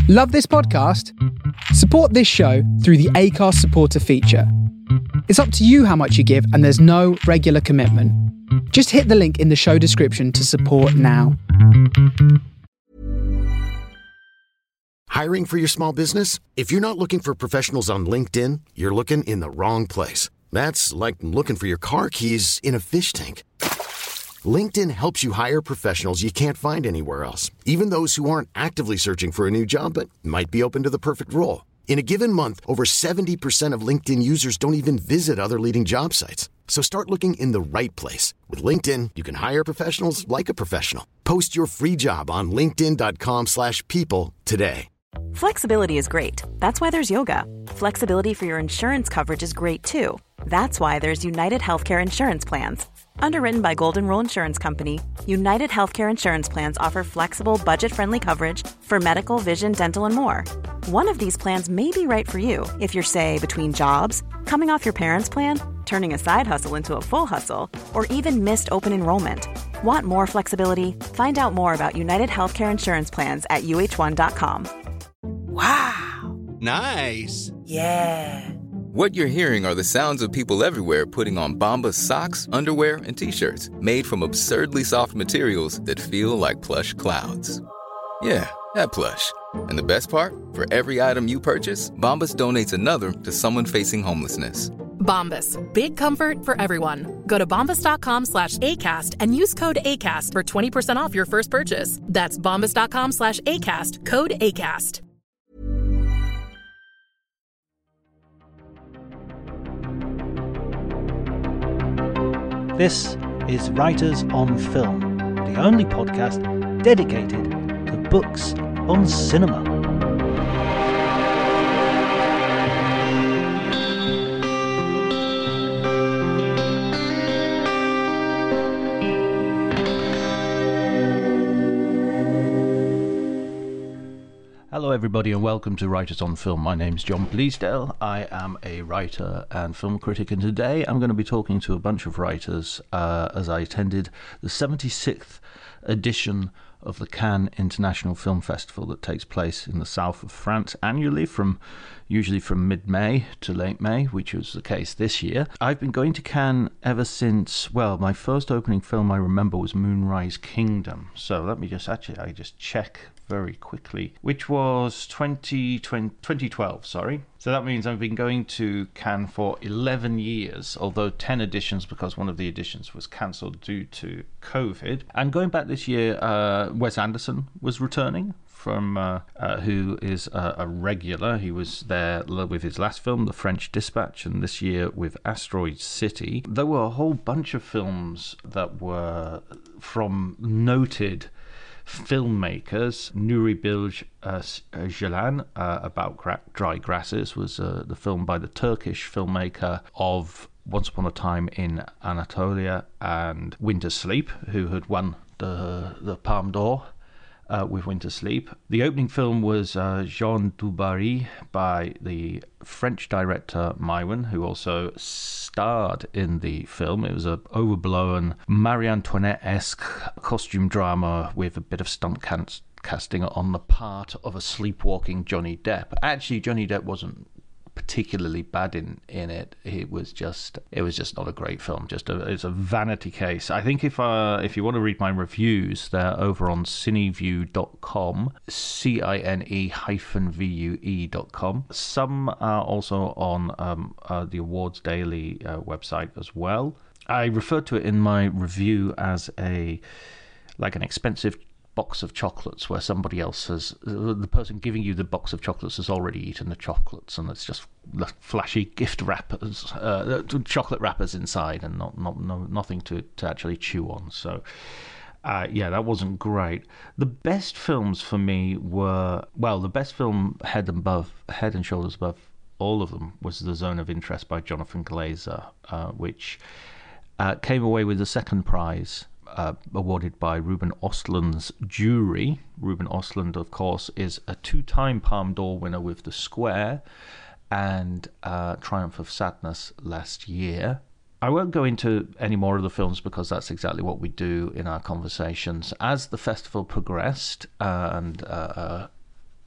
Love this podcast? Support this show through the Acast supporter feature. It's up to you how much you give, and there's no regular commitment. Just hit the link in the show description to support now. Hiring for your small business? If you're not looking for professionals on LinkedIn, you're looking in the wrong place. That's like looking for your car keys in a fish tank. LinkedIn helps you hire professionals you can't find anywhere else, even those who aren't actively searching for a new job but might be open to the perfect role. In a given month, over 70% of LinkedIn users don't even visit other leading job sites. So start looking in the right place. With LinkedIn, you can hire professionals like a professional. Post your free job on linkedin.com/people today. Flexibility is great. That's why there's yoga. Flexibility for your insurance coverage is great too. That's why there's United Healthcare Insurance Plans. Underwritten by Golden Rule Insurance Company, United Healthcare Insurance Plans offer flexible, budget-friendly coverage for medical, vision, dental, and more. One of these plans may be right for you if you're, say, between jobs, coming off your parents' plan, turning a side hustle into a full hustle, or even missed open enrollment. Want more flexibility? Find out more about United Healthcare Insurance Plans at uh1.com. Wow. Nice. Yeah. What you're hearing are the sounds of people everywhere putting on Bombas socks, underwear, and T-shirts made from absurdly soft materials that feel like plush clouds. Yeah, that plush. And the best part? For every item you purchase, Bombas donates another to someone facing homelessness. Bombas. Big comfort for everyone. Go to bombas.com/ACAST and use code ACAST for 20% off your first purchase. That's bombas.com/ACAST. Code ACAST. This is Writers on Film, the only podcast dedicated to books on cinema. Hello everybody and welcome to Writers on Film. My name's John Bleasdale. I am a writer and film critic, and today I'm going to be talking to a bunch of writers as I attended the 76th edition of the Cannes International Film Festival that takes place in the south of France annually, usually from mid-May to late May, which was the case this year. I've been going to Cannes ever since, well, my first opening film I remember was Moonrise Kingdom. So let me just check very quickly, which was 2012, sorry. So that means I've been going to Cannes for 11 years, although 10 editions because one of the editions was cancelled due to COVID. And going back this year, Wes Anderson was returning from who is a regular. He was there with his last film, The French Dispatch, and this year with Asteroid City. There were a whole bunch of films that were from noted filmmakers. Nuri Bilge Ceylan, about dry grasses, was the film by the Turkish filmmaker of Once Upon a Time in Anatolia, and Winter Sleep, who had won the Palme d'Or with Winter Sleep. The opening film was Jean du Barry by the French director Maïwenn, who also starred in the film. It was a overblown Marie Antoinette-esque costume drama with a bit of stunt casting on the part of a sleepwalking Johnny Depp. Actually, Johnny Depp wasn't particularly bad in it. It was just not a great film. It's a vanity case. I think if you want to read my reviews, they're over on cinevue.com, CINE-VUE.com. Some are also on the Awards Daily website as well. I referred to it in my review as an expensive box of chocolates where somebody else the person giving you the box of chocolates has already eaten the chocolates, and it's just flashy gift wrappers, chocolate wrappers inside, and nothing to actually chew on. So that wasn't great. The best films for me were, the best film head and shoulders above all of them was The Zone of Interest by Jonathan Glazer, which came away with the second prize, awarded by Ruben Östlund's jury. Ruben Östlund, of course, is a two-time Palme d'Or winner with The Square and Triumph of Sadness last year. I won't go into any more of the films because that's exactly what we do in our conversations. As the festival progressed and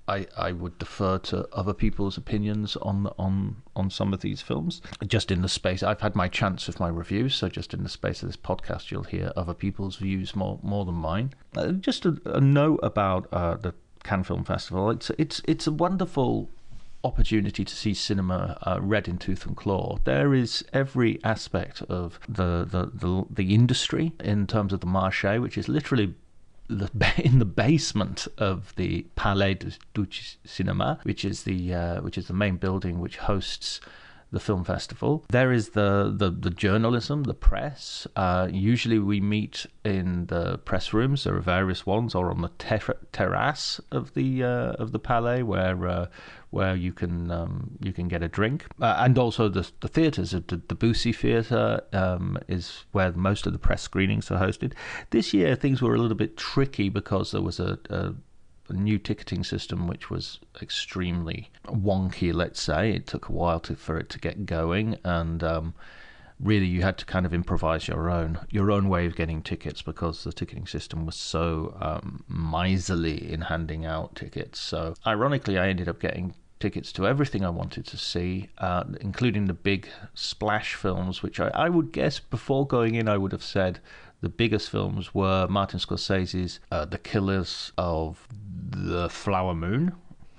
I would defer to other people's opinions on some of these films. Just in the space, I've had my chance with my reviews, so just in the space of this podcast, you'll hear other people's views more than mine. Just a note about the Cannes Film Festival. It's a wonderful opportunity to see cinema red in tooth and claw. There is every aspect of the industry in terms of the marché, which is literally in the basement of the Palais du Cinéma, which is the main building which hosts the film festival. There is the journalism, the press. Usually we meet in the press rooms. There are various ones, or on the terrace of the Palais, where you can get a drink, and also the theatres. The Debussy Theatre is where most of the press screenings are hosted. This year things were a little bit tricky because there was a new ticketing system which was extremely wonky, let's say. It took a while for it to get going, and really you had to kind of improvise your own way of getting tickets because the ticketing system was so miserly in handing out tickets. So ironically, I ended up getting tickets to everything I wanted to see, including the big splash films, which I would guess before going in I would have said the biggest films were Martin Scorsese's The Killers of the Flower Moon.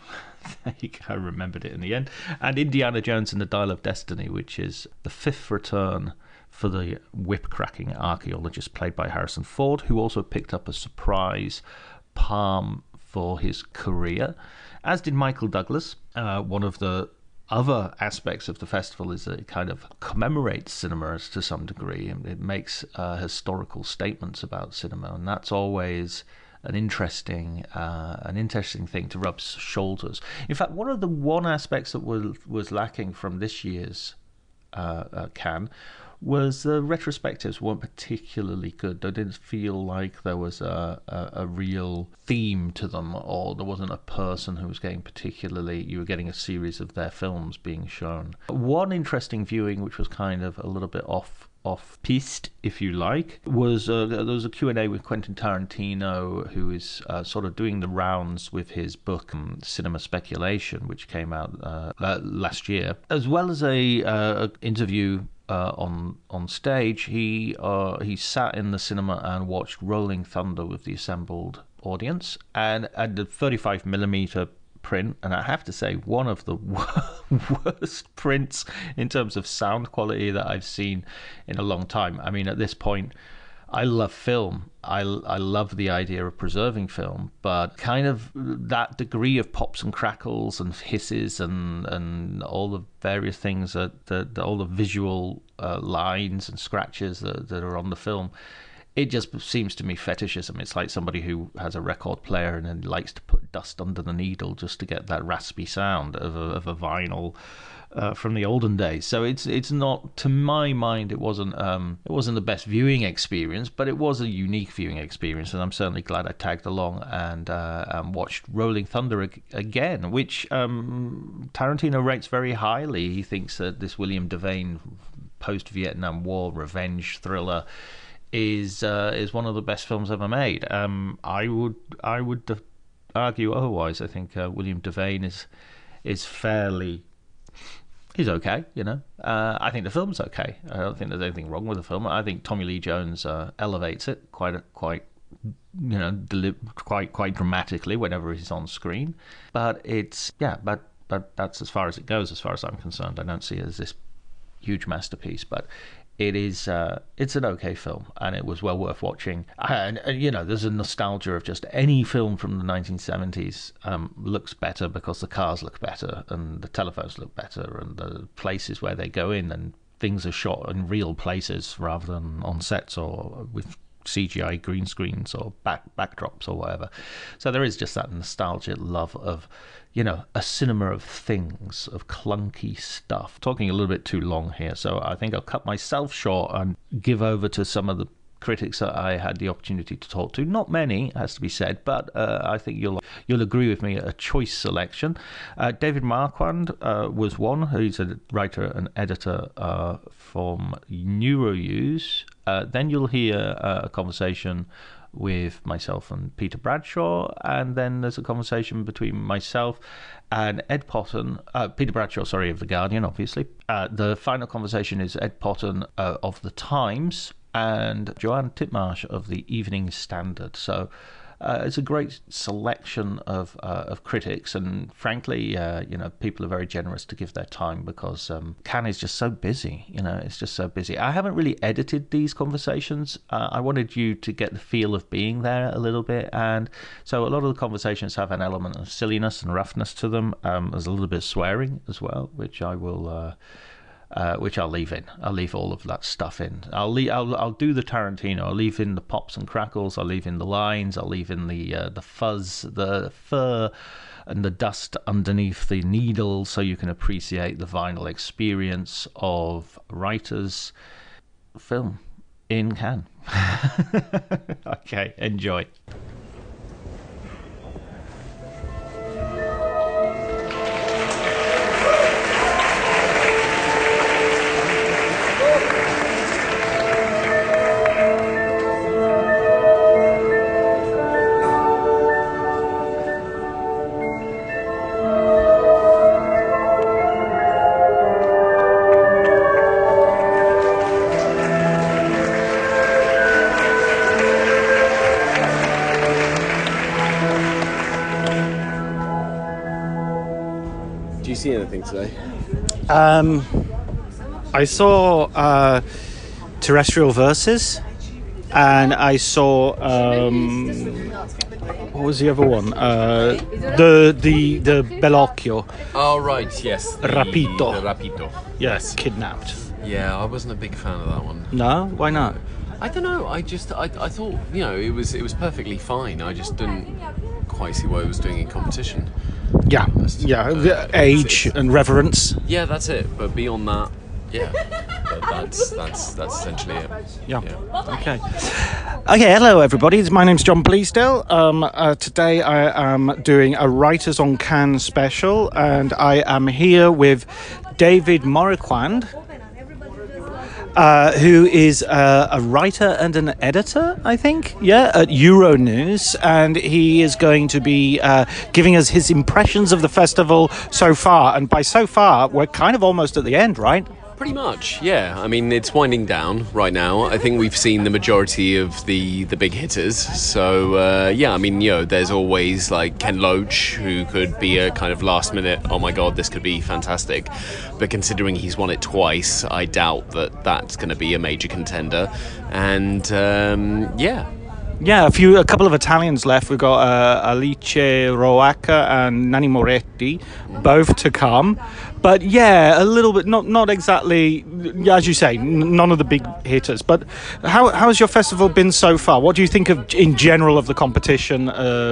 I remembered it in the end. And Indiana Jones and the Dial of Destiny, which is the fifth return for the whip-cracking archaeologist played by Harrison Ford, who also picked up a surprise palm for his career, as did Michael Douglas. One of the other aspects of the festival is that it kind of commemorates cinema to some degree, and it makes historical statements about cinema, and that's always an interesting thing to rub shoulders. In fact, one of the aspects that was lacking from this year's Cannes was the retrospectives weren't particularly good. They didn't feel like there was a real theme to them, or there wasn't a person who was getting particularly... You were getting a series of their films being shown. One interesting viewing, which was kind of a little bit off-piste, if you like, was there was a Q&A with Quentin Tarantino, who is sort of doing the rounds with his book Cinema Speculation, which came out last year, as well as a interview on stage. He sat in the cinema and watched Rolling Thunder with the assembled audience, and at the 35mm print, and I have to say one of the worst prints in terms of sound quality that I've seen in a long time. I mean, at this point, I love film. I love the idea of preserving film, but kind of that degree of pops and crackles and hisses and all the various things that all the visual lines and scratches that are on the film, it just seems to me fetishism. It's like somebody who has a record player and then likes to put dust under the needle just to get that raspy sound of a vinyl from the olden days. So it's not, to my mind, it wasn't the best viewing experience, but it was a unique viewing experience, and I'm certainly glad I tagged along and watched Rolling Thunder again, which Tarantino rates very highly. He thinks that this William Devane post-Vietnam War revenge thriller is one of the best films ever made. I would argue otherwise. I think William Devane is fairly... He's okay, you know. I think the film's okay. I don't think there's anything wrong with the film. I think Tommy Lee Jones elevates it quite dramatically whenever he's on screen. But but that's as far as it goes, as far as I'm concerned. I don't see it as this huge masterpiece, but it is. It's an okay film, and it was well worth watching. And you know, there's a nostalgia of just any film from the 1970s looks better because the cars look better, and the telephones look better, and the places where they go in, and things are shot in real places rather than on sets or with CGI green screens or backdrops or whatever. So there is just that nostalgic love of, you know, a cinema of things, of clunky stuff. Talking a little bit too long here, so I think I'll cut myself short and give over to some of the critics that I had the opportunity to talk to. Not many, has to be said, but I think you'll agree with me, a choice selection. David Marquand was one. He's a writer and editor from Neurouse. Then you'll hear a conversation with myself and Peter Bradshaw, and then there's a conversation between myself and Ed Potton, Peter Bradshaw, sorry, of The Guardian, obviously. The final conversation is Ed Potton of The Times and Joanne Titmarsh of the Evening Standard. So it's a great selection of critics, and frankly, people are very generous to give their time because Cannes is just so busy. It's just so busy. I haven't really edited these conversations. I wanted you to get the feel of being there a little bit, and so a lot of the conversations have an element of silliness and roughness to them. There's a little bit of swearing as well, which I will. Which I'll leave in. I'll leave all of that stuff in. I'll do the Tarantino. I'll leave in the pops and crackles. I'll leave in the lines. I'll leave in the fuzz, the fur, and the dust underneath the needle, so you can appreciate the vinyl experience of writers' film in Cannes. Okay, enjoy. See anything today? I saw Terrestrial Verses, and I saw what was the other one? The Bellocchio. Oh right, yes. Rapito. The Rapito. Yes, kidnapped. Yeah, I wasn't a big fan of that one. No, why not? I don't know. I thought it was perfectly fine. I just didn't quite see what it was doing in competition. Yeah, age and reverence. Yeah, that's it. But beyond that, yeah, that's essentially it. Yeah. Okay. Hello everybody. My name's John Bleasdale. Today I am doing a Writers on Cannes special, and I am here with David Moriquand, who is a writer and an editor, I think, at Euronews, and he is going to be giving us his impressions of the festival so far. And by so far, we're kind of almost at the end, right? Pretty much, yeah. I mean, it's winding down right now. I think we've seen the majority of the big hitters. So, I mean, there's always like Ken Loach, who could be a kind of last minute, oh my God, this could be fantastic. But considering he's won it twice, I doubt that that's going to be a major contender. And, Yeah, a couple of Italians left. We've got Alice Roaca and Nanni Moretti, both to come. But yeah, a little bit, not exactly, as you say, none of the big hitters. But how has your festival been so far? What do you think of, in general, of the competition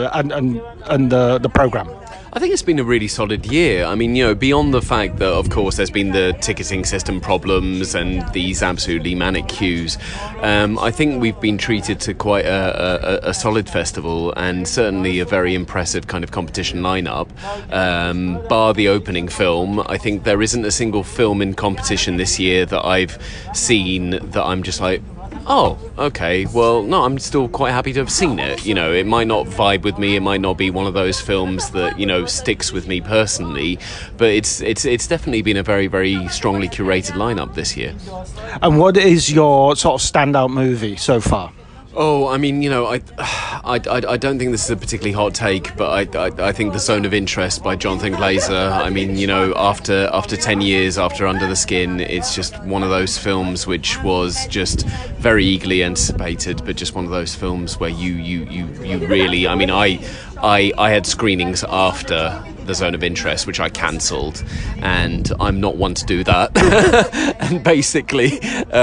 and the programme? I think it's been a really solid year. I mean, beyond the fact that, of course, there's been the ticketing system problems and these absolutely manic queues, I think we've been treated to quite a solid festival, and certainly a very impressive kind of competition lineup. Bar the opening film, I think there isn't a single film in competition this year that I've seen that I'm just like, oh, okay, well, no, I'm still quite happy to have seen it. It might not vibe with me, it might not be one of those films that, sticks with me personally, but it's definitely been a very, very strongly curated lineup this year. And what is your sort of standout movie so far? Oh, I mean, I don't think this is a particularly hot take, but I think The Zone of Interest by Jonathan Glazer, I mean, after 10 years after Under the Skin, it's just one of those films which was just very eagerly anticipated, but just one of those films where you really, I mean, I had screenings after The Zone of Interest, which I cancelled, and I'm not one to do that. And basically,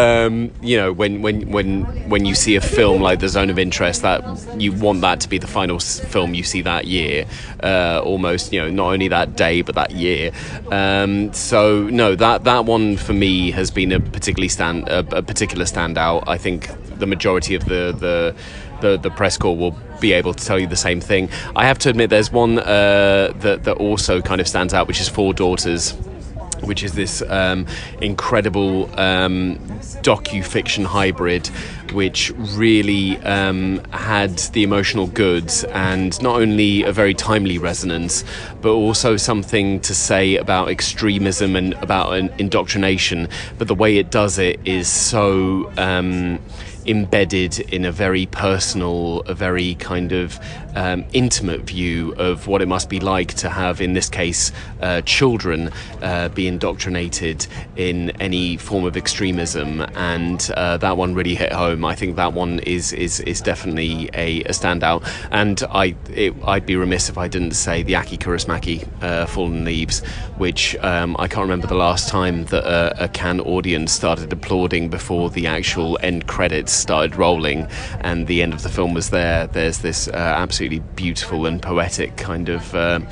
when you see a film like The Zone of Interest, that you want that to be the final film you see that year, almost, not only that day but that year. So no, that one for me has been a particular standout. I think the majority of the press corps will be able to tell you the same thing. I have to admit, there's one that also kind of stands out, which is Four Daughters, which is this incredible docu-fiction hybrid, which really had the emotional goods and not only a very timely resonance, but also something to say about extremism and about indoctrination. But the way it does it is so embedded in a very personal, a very kind of intimate view of what it must be like to have, in this case, children be indoctrinated in any form of extremism, and that one really hit home. I think that one is definitely a standout, and I'd be remiss if I didn't say the Aki Kaurismäki Fallen Leaves, which I can't remember the last time that a Cannes audience started applauding before the actual end credits started rolling and the end of the film was there. There's this absolutely beautiful and poetic kind of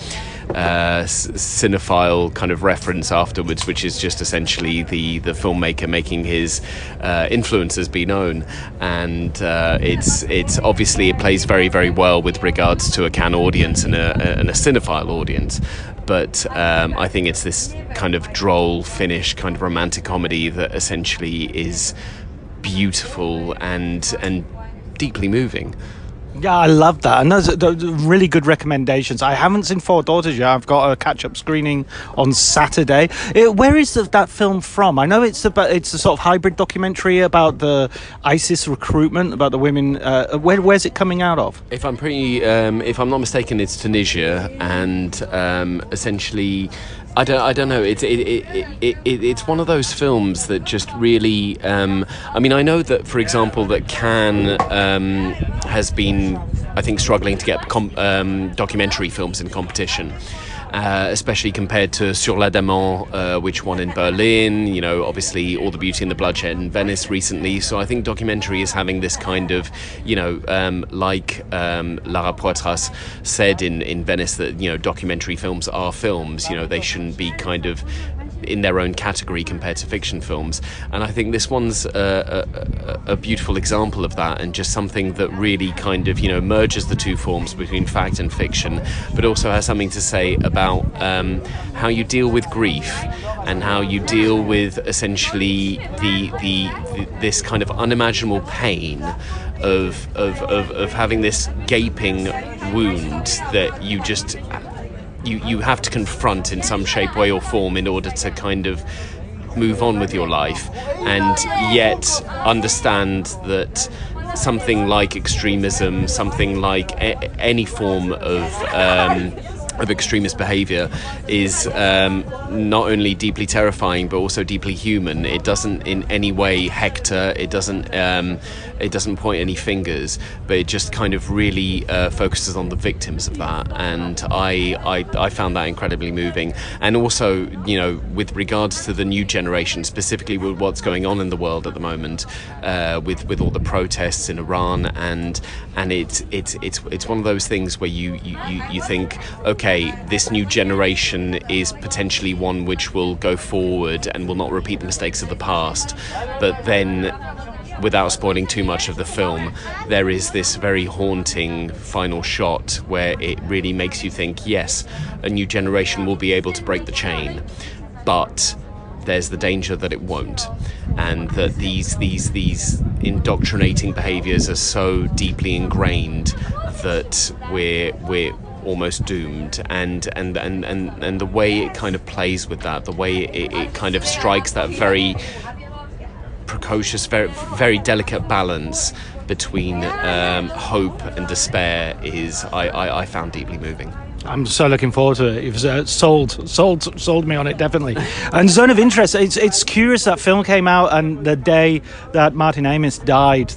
cinephile kind of reference afterwards, which is just essentially the filmmaker making his influences be known, and it's obviously it plays very, very well with regards to a Cannes audience and a cinephile audience. But I think it's this kind of droll Finnish kind of romantic comedy that essentially is beautiful and deeply moving. Yeah, I love that, and those are really good recommendations. I haven't seen Four Daughters yet. I've got a catch-up screening on Saturday. Where is that film from? I know it's a sort of hybrid documentary about the ISIS recruitment, about the women. Where's it coming out of? If I'm not mistaken, it's Tunisia, and essentially, I don't know. It's one of those films that just really. I mean, I know that, for example, that Cannes has been, I think, struggling to get documentary films in competition. Especially compared to Sur la Demande, which won in Berlin, you know, obviously All the Beauty and the Bloodshed in Venice recently. So I think documentary is having this kind of, you know, like Lara Poitras said in Venice, that, you know, documentary films are films, you know, they shouldn't be kind of in their own category compared to fiction films. And I think this one's a beautiful example of that, and just something that really kind of, you know, merges the two forms between fact and fiction, but also has something to say about how you deal with grief and how you deal with essentially this kind of unimaginable pain of having this gaping wound that you just you have to confront in some shape, way or form in order to kind of move on with your life, and yet understand that something like extremism, something like any form of extremist behaviour is not only deeply terrifying but also deeply human. It doesn't in any way hector, it doesn't point any fingers, but it just kind of really focuses on the victims of that, and I found that incredibly moving. And also, you know, with regards to the new generation, specifically with what's going on in the world at the moment, with all the protests in Iran, and it's one of those things where you think, okay, this new generation is potentially one which will go forward and will not repeat the mistakes of the past, but then, without spoiling too much of the film, there is this very haunting final shot where it really makes you think, yes, a new generation will be able to break the chain, but there's the danger that it won't, and that these indoctrinating behaviours are so deeply ingrained that we're almost doomed, and the way it kind of plays with that, the way it kind of strikes that very precocious, very, very delicate balance between hope and despair is I found deeply moving. I'm so looking forward to it. You've sold me on it, definitely. And Zone of Interest, it's curious that film came out and the day that Martin Amis died,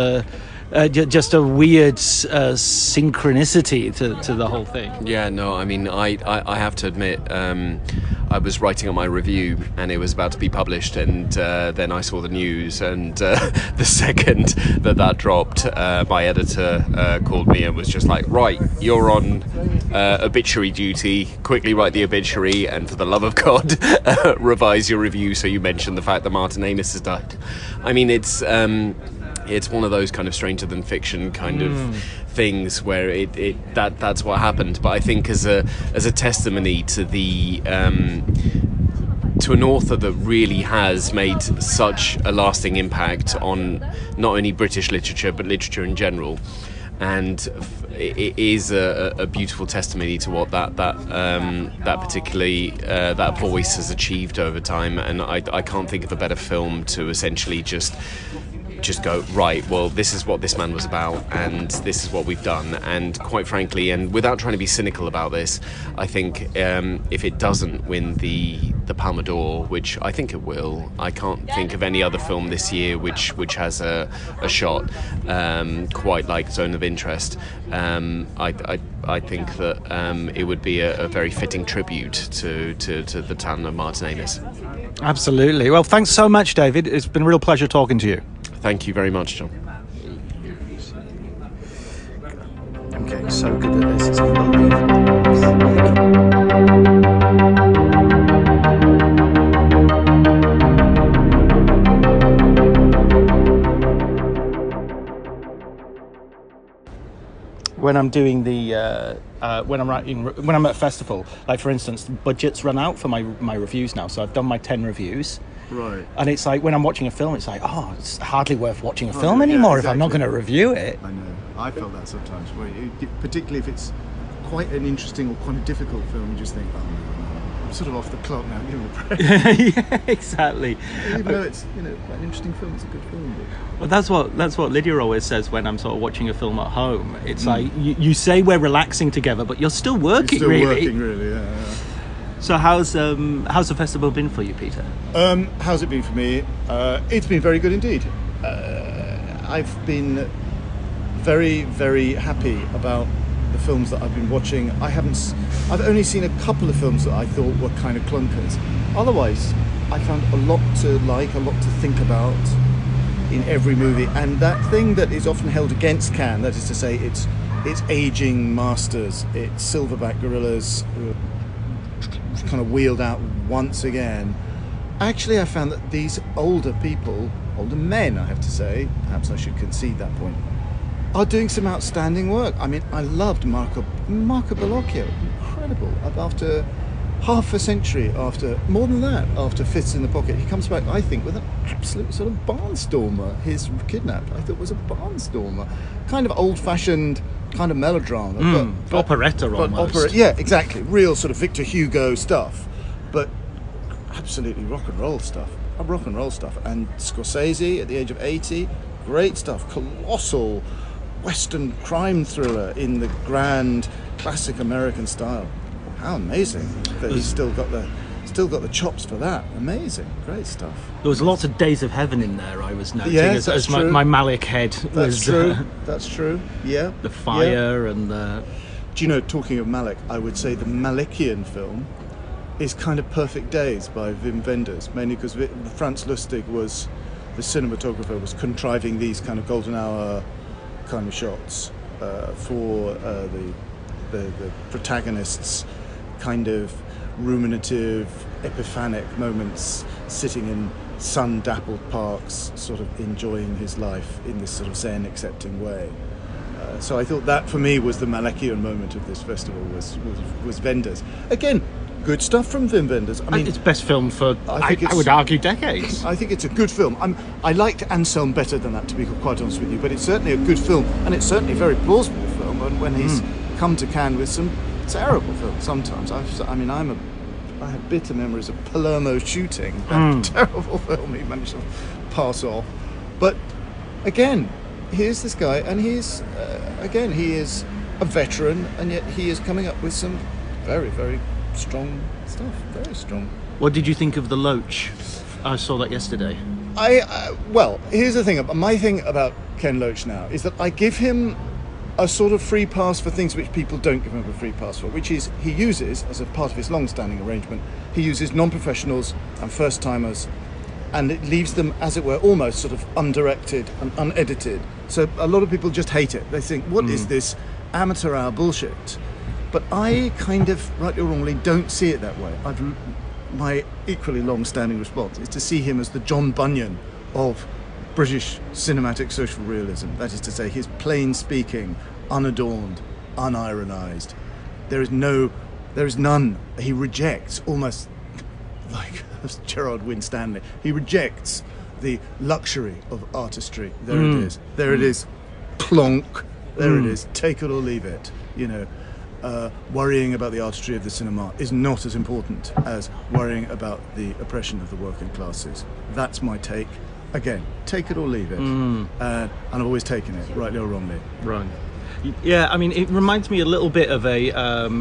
just a weird synchronicity to the whole thing. Yeah, no, I mean, I have to admit, I was writing on my review and it was about to be published, and then I saw the news, and the second that dropped, my editor called me and was just like, right, you're on obituary duty, quickly write the obituary, and for the love of God, revise your review so you mention the fact that Martin Amis has died. I mean, it's one of those kind of stranger than fiction kind of things where that's what happened. But I think as a testimony to the to an author that really has made such a lasting impact on not only British literature but literature in general. And it is a beautiful testimony to what that voice has achieved over time. And I can't think of a better film to essentially just go, right, well, this is what this man was about, and this is what we've done. And quite frankly, and without trying to be cynical about this, I think if it doesn't win the Palme d'Or, which I think it will, I can't think of any other film this year which has a shot quite like Zone of Interest. I think that it would be a very fitting tribute to the talent of Martin Amis. Absolutely. Well, thanks so much, David. It's been a real pleasure talking to you. Thank you very much, John. I'm getting so good at this, it's unbelievable. When I'm doing when I'm at a festival, like for instance, budgets run out for my reviews now, so I've done my 10 reviews. Right. And it's like when I'm watching a film, it's like, it's hardly worth watching a film anymore if I'm not going to review it. I know. I felt that sometimes, particularly if it's quite an interesting or quite a difficult film. You just think, I'm sort of off the clock now. Give it a break. Yeah, exactly. Even though it's quite an interesting film, it's a good film. Well, that's what Lydia always says when I'm sort of watching a film at home. It's like you say we're relaxing together, but you're still working. Yeah. So how's the festival been for you, Peter? How's it been for me? It's been very good indeed. I've been very, very happy about the films that I've been watching. I've only seen a couple of films that I thought were kind of clunkers. Otherwise, I found a lot to like, a lot to think about in every movie. And that thing that is often held against Cannes, that is to say, it's aging masters, it's silverback gorillas who are kind of wheeled out once again. Actually, I found that these older men, I have to say, perhaps I should concede that point, are doing some outstanding work. I mean, I loved Marco Bellocchio, incredible. After half a century, more than that, after Fifths in the Pocket, he comes back, I think, with an absolute sort of barnstormer. His Kidnapped, I thought, was a barnstormer. Kind of old-fashioned, kind of melodrama. But operetta almost. Yeah, exactly. Real sort of Victor Hugo stuff. But absolutely rock and roll stuff. And Scorsese, at the age of 80, great stuff. Colossal Western crime thriller in the grand classic American style. How amazing that he's still got the chops for that. Amazing, great stuff. There was lots of Days of Heaven in there, I was noting, yes, as my Malick head was. That's true. Yeah. The fire and the. Do you know, talking of Malick, I would say the Malickian film is kind of Perfect Days by Wim Wenders, mainly because Franz Lustig was the cinematographer, was contriving these kind of golden hour kind of shots for the protagonists' kind of ruminative, epiphanic moments, sitting in sun-dappled parks, sort of enjoying his life in this sort of Zen accepting way. So I thought that for me was the Malickian moment of this festival, was Wenders. Again, good stuff from Wim Wenders. I mean, it's best film for I would argue decades. I think it's a good film. I liked Anselm better than that, to be quite honest with you, but it's certainly a good film, and it's certainly a very plausible film. And when he's come to Cannes with some terrible films, sometimes I have bitter memories of Palermo Shooting, that terrible film he managed to pass off. But again, here's this guy, and he is a veteran, and yet he is coming up with some very, very strong stuff. Very strong. What did you think of The Loach? I saw that yesterday. Well, here's the thing. My thing about Ken Loach now is that I give him a sort of free pass for things which people don't give him a free pass for, which is he uses, as a part of his long-standing arrangement, he uses non-professionals and first-timers, and it leaves them, as it were, almost sort of undirected and unedited. So a lot of people just hate it. They think, what is this amateur hour bullshit? But I kind of, rightly or wrongly, don't see it that way. My equally long-standing response is to see him as the John Bunyan of British cinematic social realism. That is to say, his plain-speaking, unadorned, unironised. There is none. He rejects, almost like Gerard Winstanley. He rejects the luxury of artistry. There it is. There it is. Plonk. There it is. Take it or leave it. You know, worrying about the artistry of the cinema is not as important as worrying about the oppression of the working classes. That's my take. Again, take it or leave it. And I've always taken it, rightly or wrongly. Right. Yeah, I mean, it reminds me a little bit of a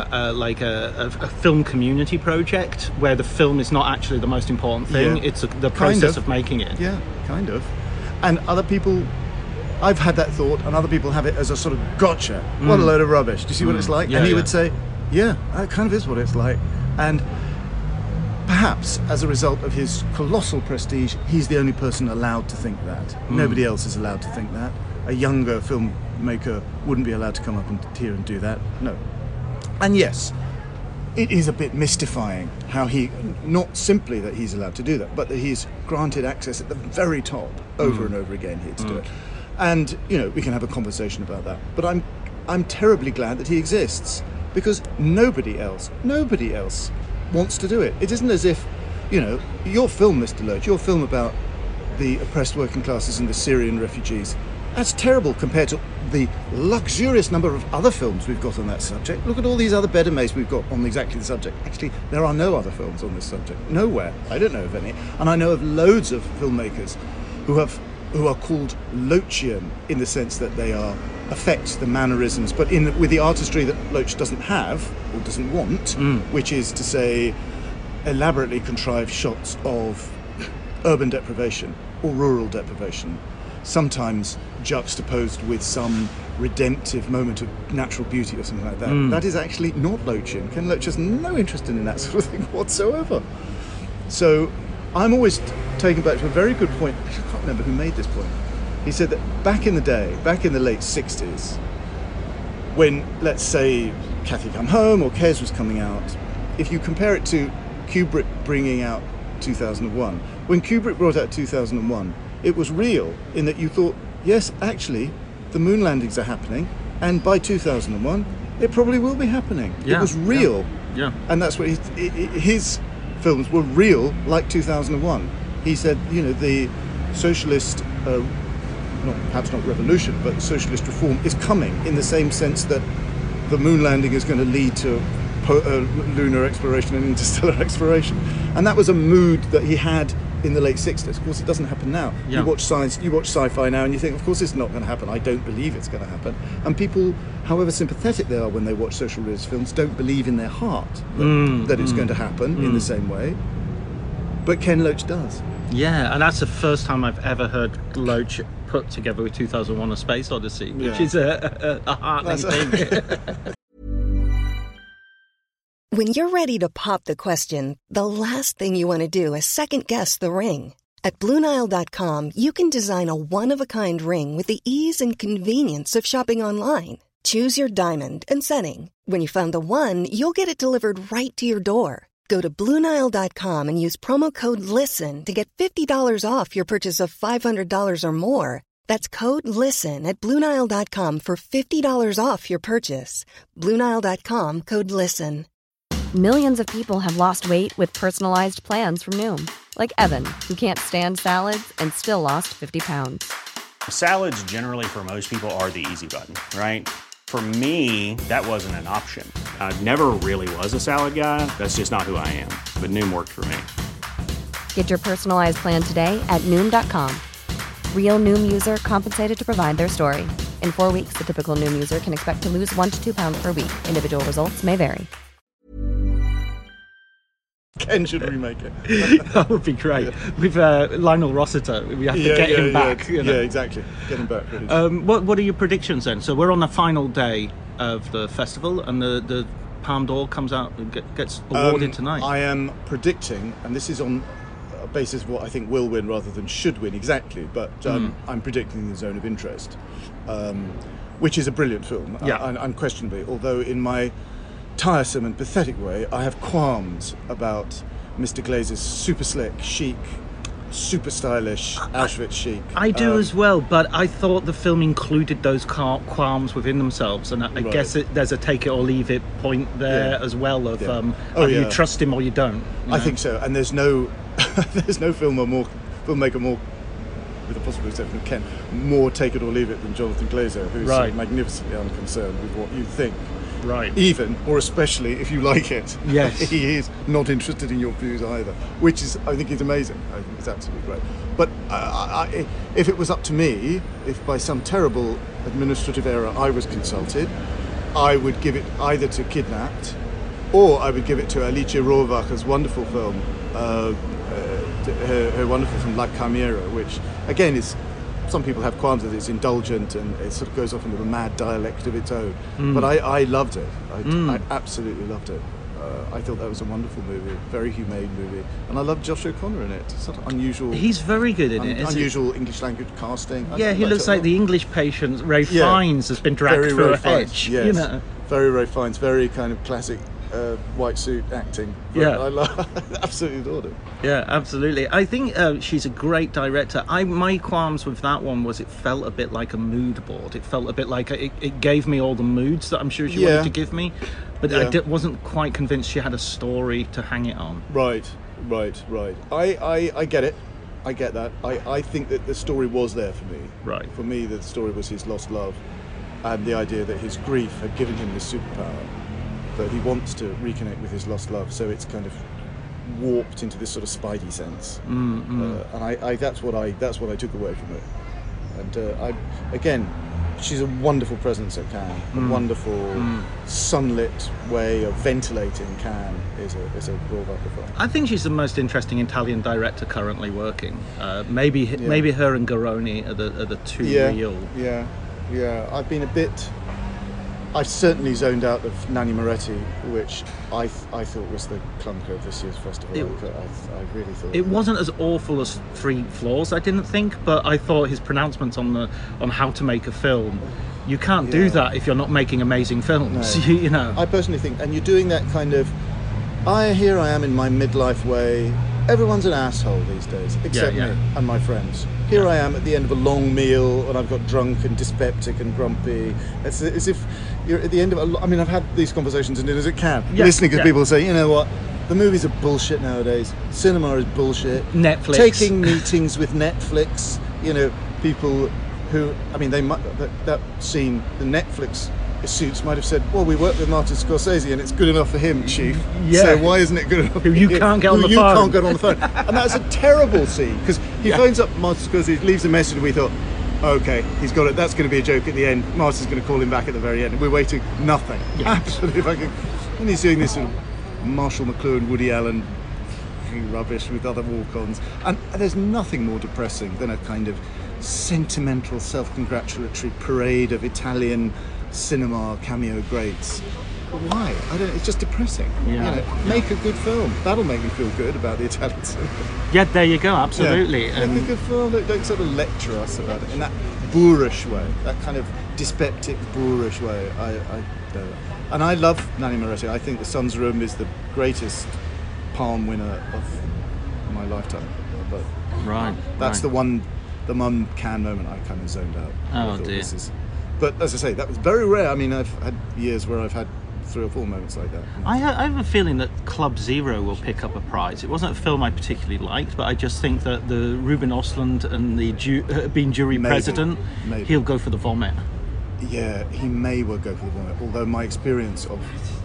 film community project where the film is not actually the most important thing. Yeah. It's the process of making it. Yeah, kind of. And other people, I've had that thought, and other people have it as a sort of gotcha. What a load of rubbish. Do you see what it's like? Yeah, and he would say, yeah, that kind of is what it's like. And perhaps as a result of his colossal prestige, he's the only person allowed to think that. Nobody else is allowed to think that. A younger filmmaker wouldn't be allowed to come up and here and do that. No. And yes, it is a bit mystifying how he, not simply that he's allowed to do that, but that he's granted access at the very top over and over again here to do it. And, you know, we can have a conversation about that. But I'm terribly glad that he exists, because nobody else wants to do it. It isn't as if, you know, your film, Mr. Loach, your film about the oppressed working classes and the Syrian refugees, that's terrible compared to the luxurious number of other films we've got on that subject. Look at all these other Bedemés we've got on exactly the subject. Actually, there are no other films on this subject. Nowhere. I don't know of any. And I know of loads of filmmakers who are called Loachian in the sense that they affect the mannerisms, but with the artistry that Loach doesn't have or doesn't want, which is to say elaborately contrived shots of urban deprivation or rural deprivation, sometimes juxtaposed with some redemptive moment of natural beauty or something like that. That is actually not Loachian. Ken Loach has no interest in that sort of thing whatsoever. So I'm always taken back to a very good point. I can't remember who made this point. He said that back in the day, back in the late 60s, when, let's say, Cathy Come Home or Kes was coming out, if you compare it to Kubrick bringing out 2001, when Kubrick brought out 2001, it was real in that you thought, yes, actually, the moon landings are happening, and by 2001, it probably will be happening. Yeah, it was real. Yeah. And that's what his films were real, like 2001. He said, you know, the socialist, perhaps not revolution, but socialist reform is coming in the same sense that the moon landing is going to lead to lunar exploration and interstellar exploration. And that was a mood that he had in the late 60s. Of course, it doesn't happen now. Yeah. You watch science, you watch sci-fi now, and you think, of course, it's not going to happen. I don't believe it's going to happen. And people, however sympathetic they are when they watch social realist films, don't believe in their heart that it's going to happen in the same way. But Ken Loach does. Yeah, and that's the first time I've ever heard Loach put together with 2001: A Space Odyssey, which is a heartening thing. When you're ready to pop the question, the last thing you want to do is second-guess the ring. At BlueNile.com, you can design a one-of-a-kind ring with the ease and convenience of shopping online. Choose your diamond and setting. When you find the one, you'll get it delivered right to your door. Go to BlueNile.com and use promo code LISTEN to get $50 off your purchase of $500 or more. That's code LISTEN at BlueNile.com for $50 off your purchase. BlueNile.com, code LISTEN. Millions of people have lost weight with personalized plans from Noom. Like Evan, who can't stand salads and still lost 50 pounds. Salads generally for most people are the easy button, right? For me, that wasn't an option. I never really was a salad guy. That's just not who I am. But Noom worked for me. Get your personalized plan today at Noom.com. Real Noom user compensated to provide their story. In 4 weeks, the typical Noom user can expect to lose 1 to 2 pounds per week. Individual results may vary. Ken should remake it. That would be great. Yeah. With Lionel Rossiter, we have to get him back. Yeah, exactly. Get him back. What are your predictions then? So we're on the final day of the festival, and the Palme d'Or comes out and gets awarded tonight. I am predicting, and this is on a basis of what I think will win rather than should win exactly, but I'm predicting The Zone of Interest, which is a brilliant film, unquestionably, although in my tiresome and pathetic way, I have qualms about Mr. Glaser's super slick, chic, super stylish Auschwitz chic. I do as well, but I thought the film included those qualms within themselves, and I guess there's a take it or leave it point there as well of you trust him or you don't. I think so, and there's no there's no filmmaker more, with the possible exception of Ken, more take it or leave it than Jonathan Glazer, who's magnificently unconcerned with what you think. Right. Even, or especially, if you like it. Yes. He is not interested in your views either, which is, I think, is amazing. I think it's absolutely great. But if it was up to me, if by some terrible administrative error I was consulted, I would give it either to Kidnapped, or I would give it to Alice Rohrwacher's wonderful film, her wonderful film La Chimera, which, again, is... Some people have qualms that it's indulgent and it sort of goes off into a mad dialect of its own. But I loved it. I absolutely loved it. I thought that was a wonderful movie, very humane movie. And I love Josh O'Connor in it. It's sort of unusual. He's very good in it. Unusual English language casting. Yeah, he looks like the English patient Ray Fiennes has been dragged through a hedge. Yes. You know? Very Ray Fiennes, very kind of classic white suit acting. But I absolutely adored it. Yeah, absolutely. I think she's a great director. My qualms with that one was it felt a bit like a mood board. It felt a bit like it gave me all the moods that I'm sure she wanted to give me, but I wasn't quite convinced she had a story to hang it on. Right. I get it. I get that. I think that the story was there for me. Right. For me, the story was his lost love and the idea that his grief had given him this superpower, that he wants to reconnect with his lost love, so it's kind of warped into this sort of Spidey sense. And that's what I took away from it. And again, she's a wonderful presence at Cannes. A wonderful sunlit way of ventilating Cannes is a Rohrwacher film. I think she's the most interesting Italian director currently working. Maybe her and Garrone are the two real. I've certainly zoned out of Nanni Moretti, which I thought was the clunker of this year's festival. I really thought it wasn't as awful as Three Floors, I didn't think, but I thought his pronouncements on how to make a film, you can't do that if you're not making amazing films. No. You know. I personally think, and you're doing that kind of, here I am in my midlife way. Everyone's an asshole these days, except me and my friends. Here I am at the end of a long meal, and I've got drunk and dyspeptic and grumpy. It's as if you're at the end of I've had these conversations in dinners at Cannes, listening to people say, you know what, the movies are bullshit nowadays. Cinema is bullshit. Netflix. Taking meetings with Netflix, people who, they might, that scene, the Netflix suits might have said, well, we work with Martin Scorsese and it's good enough for him, Chief. Yeah. So why isn't it good enough for you can't get on the phone? You can't get on the phone. And that's a terrible scene, because he phones up Martin Scorsese, leaves a message, and we thought, okay, he's got it, that's going to be a joke at the end. Martin's going to call him back at the very end. And we're waiting, nothing. Yeah. Absolutely fucking... And he's doing this sort of Marshall McLuhan, Woody Allen rubbish with other walk-ons. And there's nothing more depressing than a kind of sentimental, self-congratulatory parade of Italian cinema cameo greats. Why? It's just depressing. Make a good film. That'll make me feel good about the Italian cinema. Yeah, there you go, absolutely. Make a good film. Don't sort of lecture us about it in that boorish way, that kind of dyspeptic, boorish way. And I love Nanni Moretti. I think The Sun's Room is the greatest Palme winner of my lifetime. But that's the one Cannes moment I kind of zoned out. Oh dear. But as I say, that was very rare. I've had years where I've had 3 or 4 moments like that. I have a feeling that Club Zero will pick up a prize. It wasn't a film I particularly liked, but I just think that the Ruben Östlund and the being jury president, he'll go for the vomit. Yeah, he may well go for the vomit. Although my experience of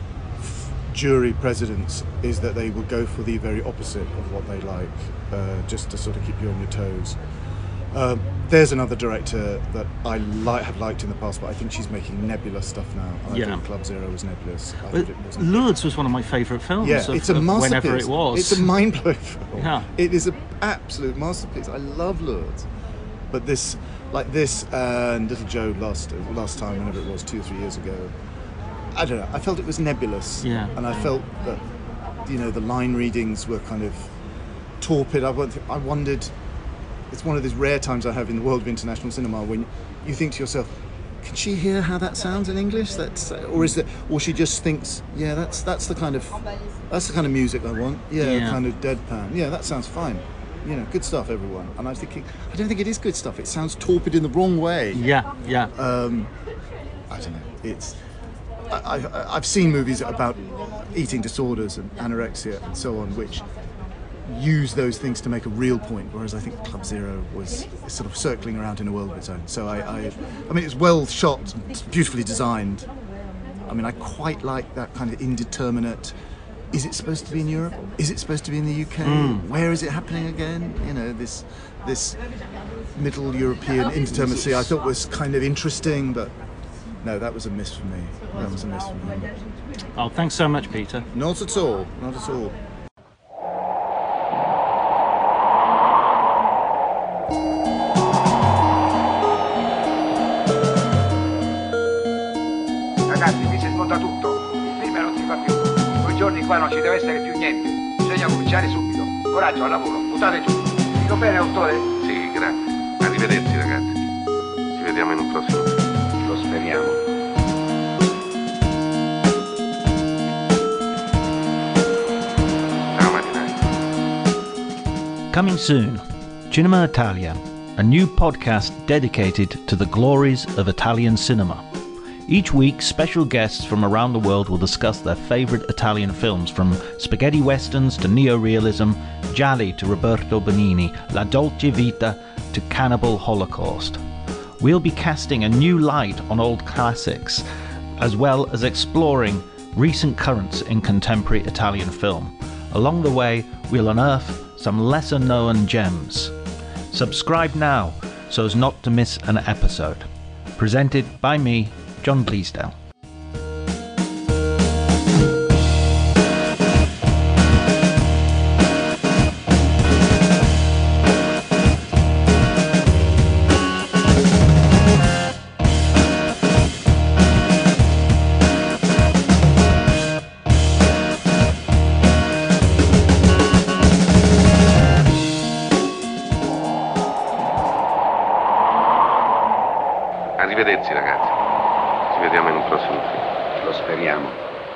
jury presidents is that they will go for the very opposite of what they like, just to sort of keep you on your toes. There's another director that I have liked in the past, but I think she's making nebulous stuff now. I think Club Zero was nebulous. Lourdes was one of my favourite films. Yeah, it's a masterpiece. Whenever it was. It's a mind-blowing film. Yeah. It is an absolute masterpiece. I love Lourdes. But this and Little Joe last time, whenever it was, 2 or 3 years ago, I don't know, I felt it was nebulous. Yeah. And I felt that, the line readings were kind of torpid. I wondered... It's one of these rare times I have in the world of international cinema when you think to yourself, can she hear how that sounds in English? Or she just thinks, that's the kind of music I want. Kind of deadpan. Yeah, that sounds fine. Good stuff, everyone. And I was thinking, I don't think it is good stuff. It sounds torpid in the wrong way. Yeah. I don't know. I've seen movies about eating disorders and anorexia and so on, which use those things to make a real point, whereas I think Club Zero was sort of circling around in a world of its own. So I mean, it's well shot, beautifully designed. I mean, I quite like that kind of indeterminate. Is it supposed to be in Europe? Is it supposed to be in the UK? Where is it happening again? You know, this Middle European indeterminacy I thought was kind of interesting, but no, that was a miss for me. That was a miss for me. Oh, thanks so much, Peter. Not at all. Not at all. Ragazzi, mi si smonta tutto. Il film non si fa più. 2 giorni qua non ci deve essere più niente. Bisogna cominciare subito. Coraggio, al lavoro. Buttate giù. Dico bene, autore? Sì, grazie. Arrivederci, ragazzi. Ci vediamo in un prossimo film. Lo speriamo. Ciao, marinai. Coming soon, Cinema Italia, a new podcast dedicated to the glories of Italian cinema. Each week, special guests from around the world will discuss their favourite Italian films, from spaghetti westerns to neo-realism, gialli to Roberto Benigni, La Dolce Vita to Cannibal Holocaust. We'll be casting a new light on old classics, as well as exploring recent currents in contemporary Italian film. Along the way, we'll unearth some lesser-known gems. Subscribe now so as not to miss an episode. Presented by me, John Bleasdale. Arrivederci, ragazzi. Ci vediamo in un prossimo film. Lo speriamo.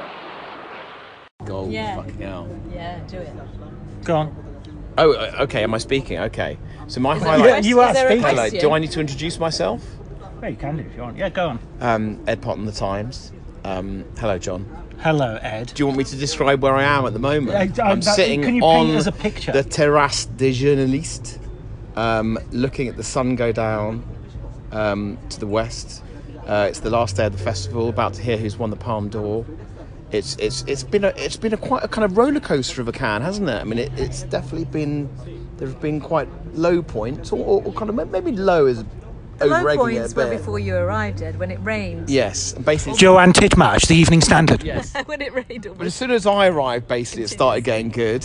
Gold, Yeah. fucking hell. Yeah, do it. Go on. Oh, okay, am I speaking? Okay. So my Is there a highlight... question? You are Is there a speaking. Highlight. question? Do I need to introduce myself? Yeah, you can do if you want. Yeah, go on. Ed Potton, The Times. Hello, John. Hello, Ed. Do you want me to describe where I am at the moment? I'm sitting can you on paint us a picture? the Terrasse des Journalistes, looking at the sun go down to the west. It's the last day of the festival. About to hear who's won the Palme d'Or. It's been a quite a kind of roller coaster of a Cannes, hasn't it? I mean, it's definitely been. There have been quite low points, or kind of maybe low is The low over-egging it a points were bit. before you arrived, Ed, when it rained. Yes, basically. Joanne Titmarsh, The Evening Standard. Yes. When it rained. But as soon as I arrived, basically, it started getting good.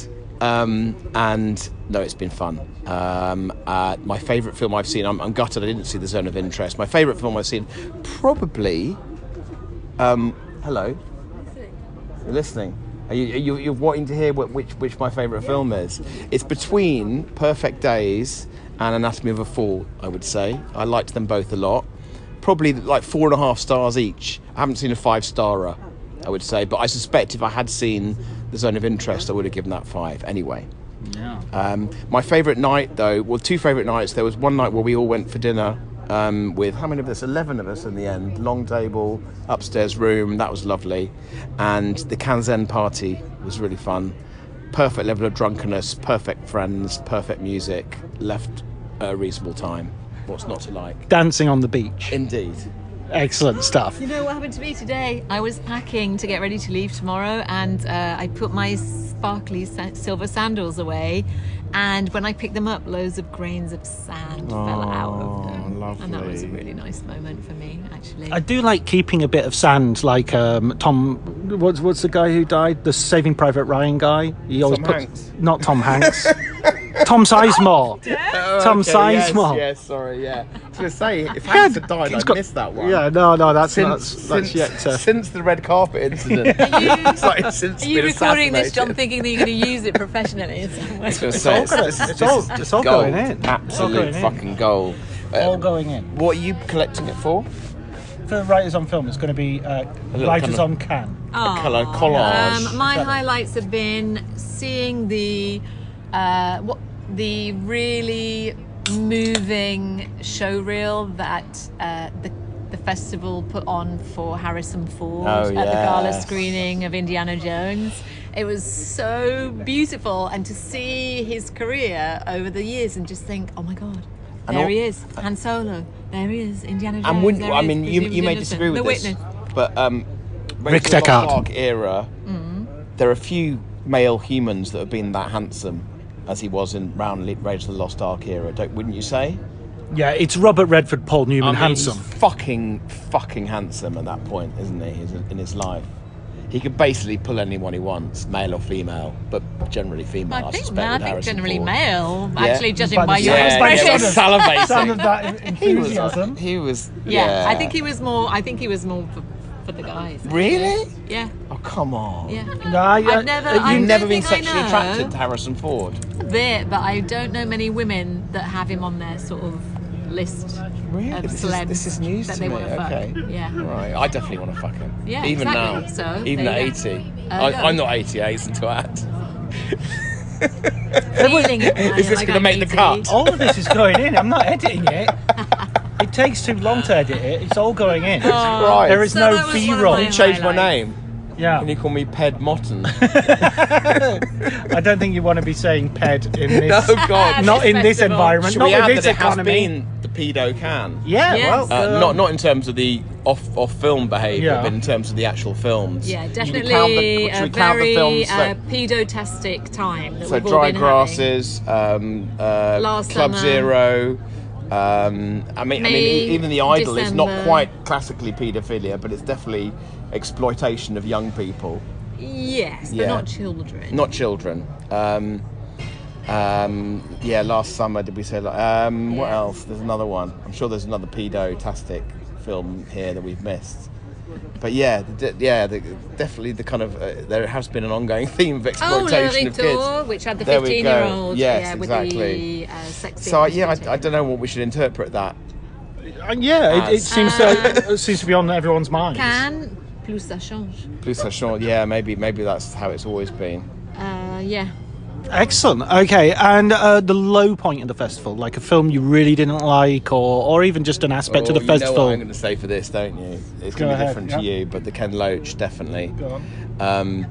And no, it's been fun. My favourite film I've seen, I'm gutted I didn't see The Zone of Interest. My favourite film I've seen, probably... hello? You're listening? You're wanting to hear which my favourite film is? It's between Perfect Days and Anatomy of a Fall, I would say. I liked them both a lot. Probably like 4.5 stars each. I haven't seen a 5-starer, I would say, but I suspect if I had seen The Zone of Interest, I would have given that 5 anyway. Yeah. My favourite night, though, well, 2 favourite nights. There was one night where we all went for dinner with, how many of us? 11 of us in the end. Long table, upstairs room, that was lovely. And the Kanzen party was really fun. Perfect level of drunkenness, perfect friends, perfect music, left a reasonable time. What's not to like? Dancing on the beach. Indeed. Excellent stuff. You know what happened to me today? I was packing to get ready to leave tomorrow, and I put my sparkly silver sandals away, and when I picked them up, loads of grains of sand fell out of them. Lovely. And that was a really nice moment for me, actually. I do like keeping a bit of sand, like Tom. What's the guy who died? The Saving Private Ryan guy. He always Tom puts Hanks. Not Tom Hanks. Tom Sizemore. Tom Sizemore. Yes, sorry, yeah. I was going to say, if Hanks had died, I'd missed that one. Yeah, no, that's Since yet to... Since the red carpet incident. It's like since Are you been recording this, assassinated. John, thinking that you're going to use it professionally in some way? I was going to say, It's all gold. going in. Absolute It's all going in. fucking gold. All going in. What are you collecting it for? For Writers on Film, it's going to be little Writers kind on Cannes. Oh, colour collage. my highlights have been seeing the really moving showreel that the festival put on for Harrison Ford at the gala screening of Indiana Jones. It was so beautiful, and to see his career over the years and just think, oh my God, there he is, Han Solo, there he is, Indiana Jones. And wouldn't, I mean, you may disagree with this, but Rick Deckard Dark era, there are a few male humans that have been that handsome as he was in round Raiders of the Lost Ark era, wouldn't you say? Yeah, it's Robert Redford, Paul Newman, handsome. He's fucking handsome at that point, isn't he, in his life? He could basically pull anyone he wants, male or female, but generally female. I think generally Ford. male. Yeah. Actually, judging by your expression, salivating. Some of that enthusiasm. He was. Yeah, I think he was more. I think he was more for the guys. Actually. Really? Yeah. Oh, come on. Yeah. No, I've never been sexually attracted to Harrison Ford. A bit, but I don't know many women that have him on their sort of list really? of celebs. This is news that to they me. want to Okay. fuck. Yeah. Right. I definitely want to fuck him. Yeah. Even exactly. now. So even at 80. I'm not 88 to add. Is this going to make the cut? All of this is going in. I'm not editing it. It takes too long to edit it. It's all going in. Right. There is no B-roll. Can you change my name? Yeah. Can you call me Ped Motton? I don't think you want to be saying Ped in this. No, God. Not in this environment. Should not we with add this that it has economy. been the pedo can? Yeah, yes. well, not in terms of the off film behaviour, Yeah. but in terms of the actual films. Yeah, Should definitely we a count the very films? pedotastic time. That So we've all Dry been Grasses, Last Club Summer. Zero. I mean, May, even The Idol is not December. quite classically paedophilia, but it's definitely exploitation of young people. Yes, but Yeah. not children. Not children. Last Summer, did we say? What else? There's another one. I'm sure there's another pedo-tastic film here that we've missed. But definitely the kind of there has been an ongoing theme of exploitation of kids. Which had the There we 15-year-old, go. Yes, yeah, exactly. with the sexy. So I don't know what we should interpret that. It seems to be on everyone's mind. Can plus ça change. Plus ça change. Yeah, maybe that's how it's always been. Yeah. Excellent. Okay, and the low point of the festival, like a film you really didn't like, or even just an aspect of the festival. You know what I'm going to say for this, don't you? It's going to be different to you, but the Ken Loach, definitely. Go on.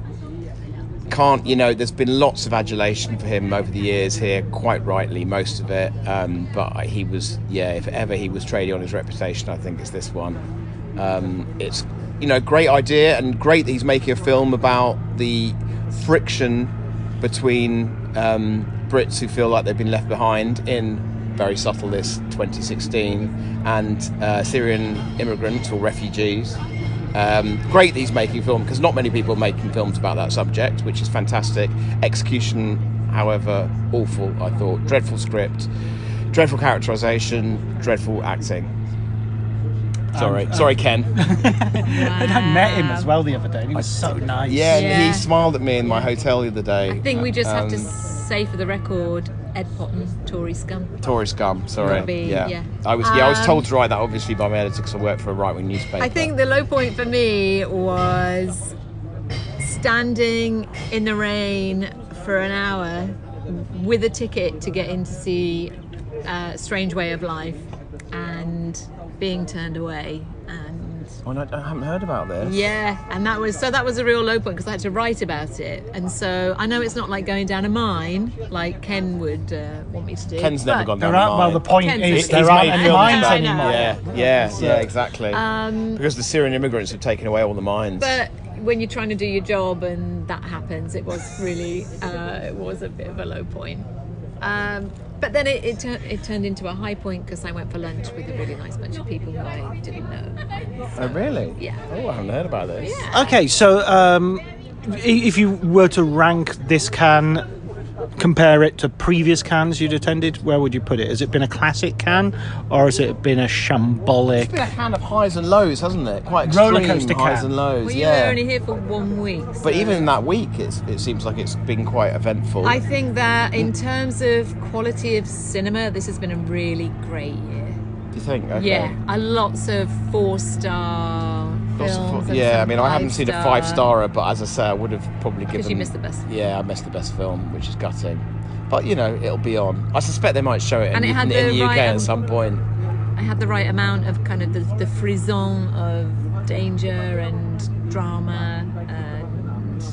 There's been lots of adulation for him over the years here, quite rightly, most of it. But he was, if ever he was trading on his reputation, I think it's this one. It's, great idea, and great that he's making a film about the friction between Brits who feel like they've been left behind in very subtle this 2016 and Syrian immigrants or refugees. Great that he's making a film, because not many people are making films about that subject, which is fantastic. Execution, however, awful, I thought. Dreadful script, dreadful characterisation, dreadful acting. Sorry, Ken. And I met him as well the other day, and he was so nice. Yeah, and he smiled at me in my hotel the other day. I think we just have to say for the record, Ed Potton, Tory scum. Tory scum, sorry. Yeah. I was told to write that obviously by my editor because I work for a right-wing newspaper. I think the low point for me was standing in the rain for an hour with a ticket to get in to see Strange Way of Life and being turned away. And I haven't heard about this. yeah, and that was a real low point because I had to write about it. And so I know it's not like going down a mine like Ken would want me to do. Ken's never gone down a mine. Well, the point is there aren't any mines anymore. Yeah, exactly. Because the Syrian immigrants have taken away all the mines. But when you're trying to do your job and that happens, it was really it was a bit of a low point. But then it turned into a high point because I went for lunch with a really nice bunch of people who I didn't know. Oh, really? Yeah. Oh, I haven't heard about this. Yeah. Okay, so if you were to rank this Cannes, compare it to previous Cannes you'd attended, where would you put it? Has it been a classic Cannes, or has it been a shambolic? It's been a Cannes of highs and lows, hasn't it? Quite extreme rollercoaster highs Cannes. and lows. Well, you were only here for 1 week. So. But even in that week, it seems like it's been quite eventful. I think that in terms of quality of cinema, this has been a really great year. Do you think? Okay. Yeah, lots of 4-star films. I mean, I haven't seen a 5-starer, but as I say, I would have probably given. Because you missed the best. Yeah, I missed the best film, which is gutting. But it'll be on. I suspect they might show it in the UK at some point. I had the right amount of kind of the frisson of danger and drama and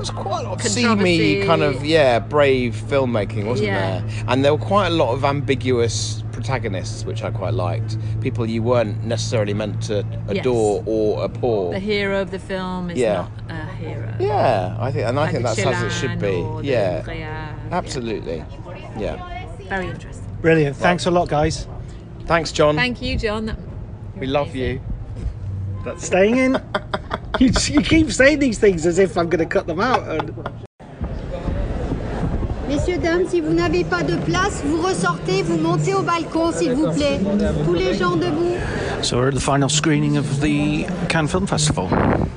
was quite a lot of seamy, kind of, brave filmmaking, wasn't there? And there were quite a lot of ambiguous protagonists, which I quite liked. People you weren't necessarily meant to adore or abhor. The hero of the film is not a hero. Yeah, I think that's as it should be. Absolutely. Yeah. Very interesting. Brilliant. Thanks a lot, guys. Thanks, John. Thank you, John. We love you. That's staying in. You keep saying these things as if I'm going to cut them out. Messieurs, dames, si vous n'avez pas de place, vous ressortez, vous montez au balcon, s'il vous plaît. Tous les gens debout. So we're at the final screening of the Cannes Film Festival.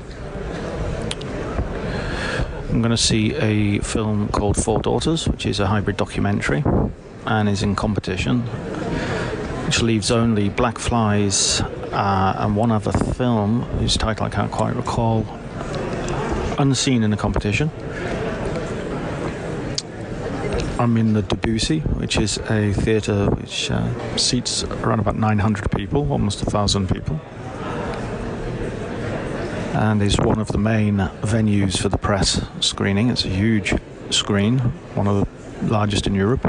I'm going to see a film called Four Daughters, which is a hybrid documentary and is in competition, which leaves only Black Flies and one other film whose title I can't quite recall, unseen in the competition. I'm in the Debussy, which is a theatre which seats around about 900 people, almost 1,000 people, and is one of the main venues for the press screening. It's a huge screen, one of the largest in Europe.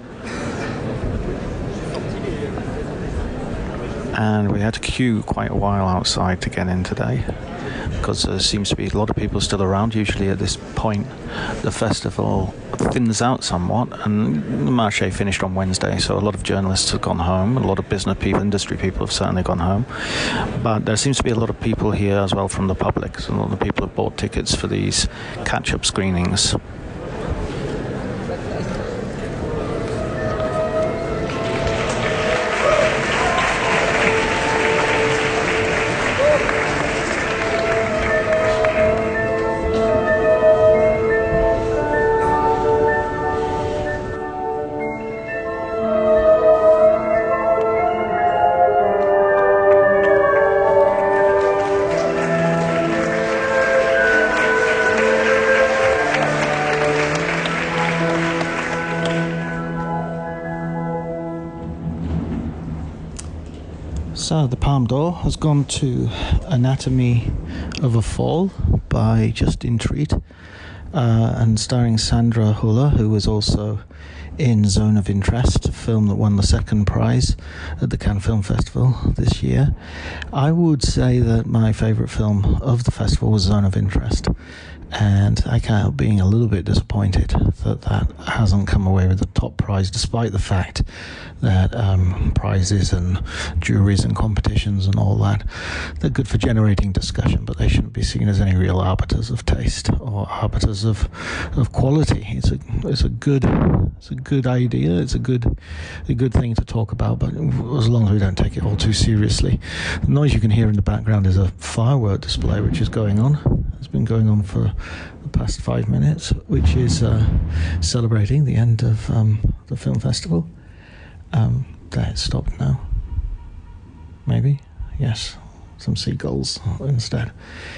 And we had to queue quite a while outside to get in today, because there seems to be a lot of people still around. Usually at this point the festival thins out somewhat, and the Marché finished on Wednesday, so a lot of journalists have gone home, a lot of business people, industry people have certainly gone home, but there seems to be a lot of people here as well from the public. So a lot of people have bought tickets for these catch-up screenings. So the Palme d'Or has gone to Anatomy of a Fall by Justin Treat, and starring Sandra Huller, who was also in Zone of Interest, a film that won the second prize at the Cannes Film Festival this year. I would say that my favourite film of the festival was Zone of Interest, and I can't help being a little bit disappointed that that hasn't come away with the top prize, despite the fact that prizes and juries and competitions and all that, they're good for generating discussion, but they shouldn't be seen as any real arbiters of taste or arbiters of quality. It's a good idea. It's a good thing to talk about, but as long as we don't take it all too seriously. The noise you can hear in the background is a firework display which is going on. It's been going on for the past 5 minutes, which is celebrating the end of the film festival. That stopped now. Maybe? Yes. Some seagulls instead.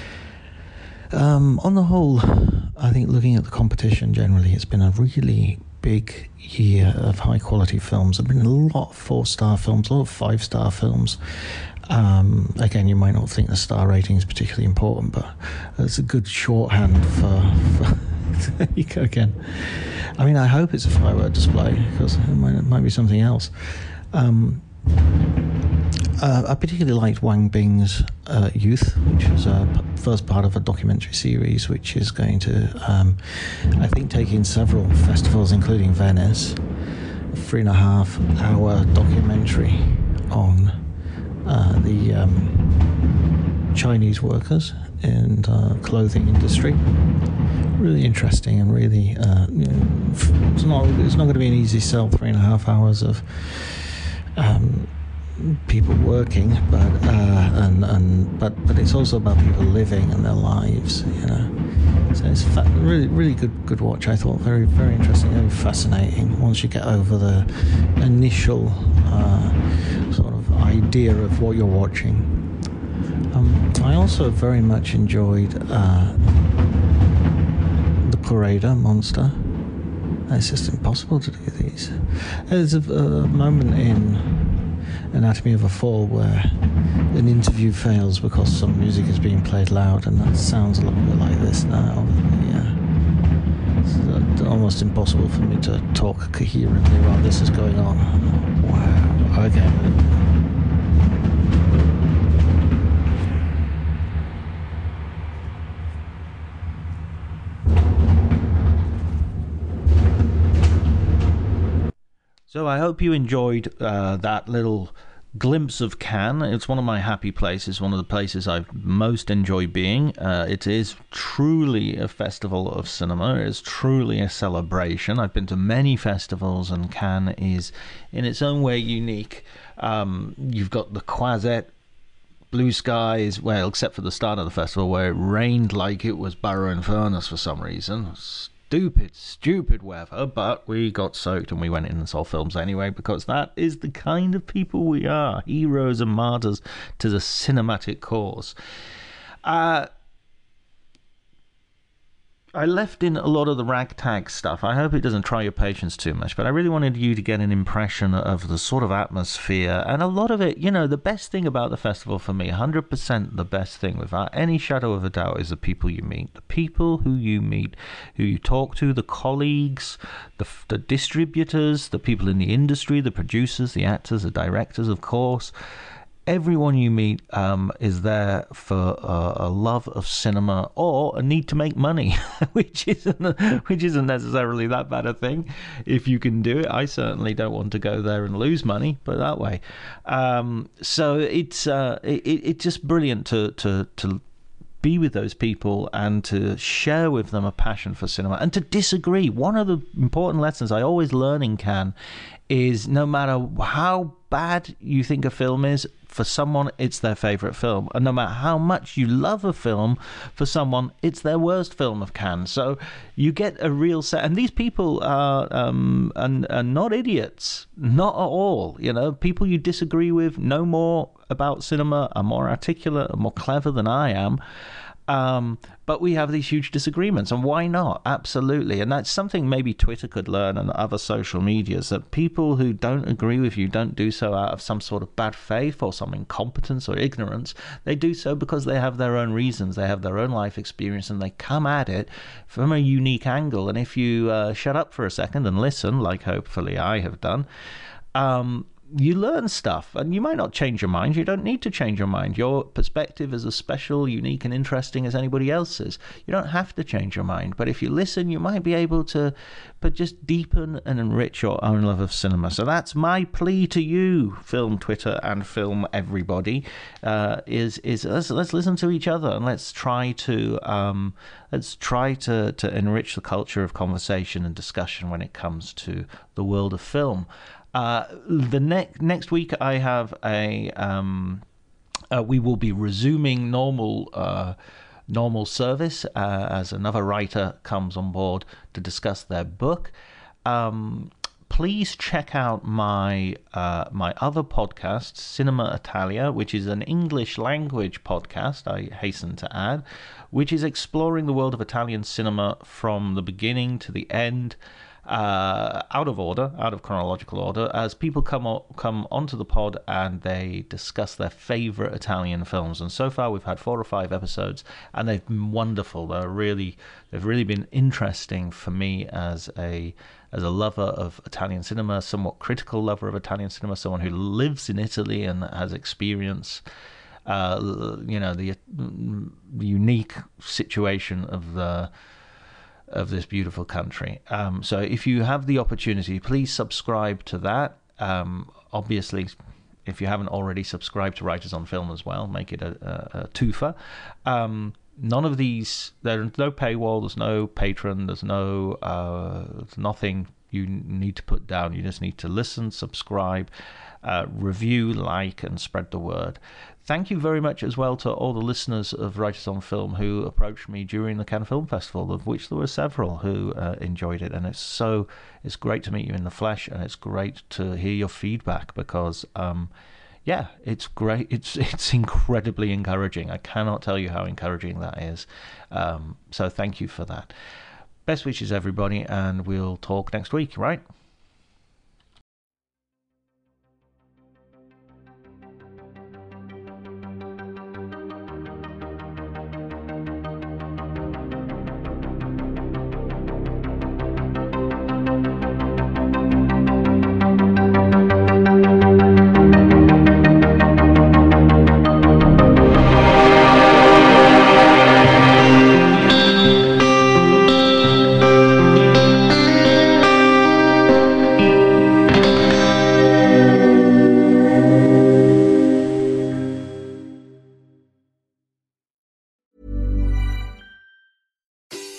On the whole, I think looking at the competition generally, it's been a really big year of high quality films. There have been a lot of 4-star films, a lot of 5-star films. Again, you might not think the star rating is particularly important, but it's a good shorthand for there you go again. I mean, I hope it's a firework display, because it might be something else. I particularly liked Wang Bing's Youth, which was first part of a documentary series which is going to, I think, take in several festivals, including Venice. A 3.5-hour documentary on the Chinese workers in the clothing industry. Really interesting and really, it's not going to be an easy sell. 3.5 hours of people working, but it's also about people living and their lives, you know. So it's really good watch. I thought very, very interesting, very fascinating. Once you get over the initial sort of idea of what you're watching. I also very much enjoyed the Parader Monster. It's just impossible to do these. There's a moment in Anatomy of a Fall where an interview fails because some music is being played loud, and that sounds a little bit like this now. Yeah. almost impossible for me to talk coherently while this is going on. Wow. Okay. So I hope you enjoyed that little glimpse of Cannes. It's one of my happy places, one of the places I most enjoy being. It is truly a festival of cinema. It is truly a celebration. I've been to many festivals, and Cannes is in its own way unique. You've got the Croisette, blue skies, well, except for the start of the festival where it rained like it was Barrow in Furness for some reason. Stupid weather, but we got soaked and we went in and saw films anyway, because that is the kind of people we are, heroes and martyrs to the cinematic cause. I left in a lot of the ragtag stuff. I hope it doesn't try your patience too much, but I really wanted you to get an impression of the sort of atmosphere, and a lot of it, you know, the best thing about the festival for me, 100% the best thing without any shadow of a doubt, is the people you meet. The people who you meet, who you talk to, the colleagues, the distributors, the people in the industry, the producers, the actors, the directors, of course. Everyone you meet is there for a love of cinema or a need to make money, which isn't necessarily that bad a thing if you can do it. I certainly don't want to go there and lose money, put it that way. So it's just brilliant to be with those people and to share with them a passion for cinema and to disagree. One of the important lessons I always learn in Cannes is no matter how bad you think a film is, for someone it's their favorite film, and no matter how much you love a film, for someone it's their worst film of Cannes. So you get a real set, and these people are not idiots, not at all. You know, people you disagree with know more about cinema, are more articulate, are more clever than I am. But we have these huge disagreements, and why not? Absolutely. And that's something maybe Twitter could learn and other social medias, that people who don't agree with you don't do so out of some sort of bad faith or some incompetence or ignorance. They do so because they have their own reasons, they have their own life experience, and they come at it from a unique angle. And if you shut up for a second and listen, like hopefully I have done, you learn stuff, and you might not change your mind. You don't need to change your mind. Your perspective is as special, unique, and interesting as anybody else's. You don't have to change your mind, but if you listen, you might be able to just deepen and enrich your own love of cinema. So that's my plea to you, film Twitter and film everybody, is let's listen to each other, and let's try to enrich the culture of conversation and discussion when it comes to the world of film. The next week I have we will be resuming normal service as another writer comes on board to discuss their book. Please check out my other podcast, Cinema Italia, which is an English language podcast, I hasten to add, which is exploring the world of Italian cinema from the beginning to the end. Out of chronological order, as people come onto the pod and they discuss their favorite Italian films. And so far we've had 4 or 5 episodes, and they've been wonderful. They've really been interesting for me as a lover of Italian cinema, somewhat critical lover of Italian cinema, someone who lives in Italy and has experience the unique situation of this beautiful country. So if you have the opportunity, please subscribe to that. Obviously, if you haven't already, subscribe to Writers on Film as well. Make it a twofer. None of these, there's no paywall, there's no Patreon, there's nothing you need to put down. You just need to listen, subscribe, review, like, and spread the word. Thank you very much as well to all the listeners of Writers on Film who approached me during the Cannes Film Festival, of which there were several who enjoyed it. And it's great to meet you in the flesh, and it's great to hear your feedback, because it's great. It's incredibly encouraging. I cannot tell you how encouraging that is. So thank you for that. Best wishes, everybody, and we'll talk next week, right?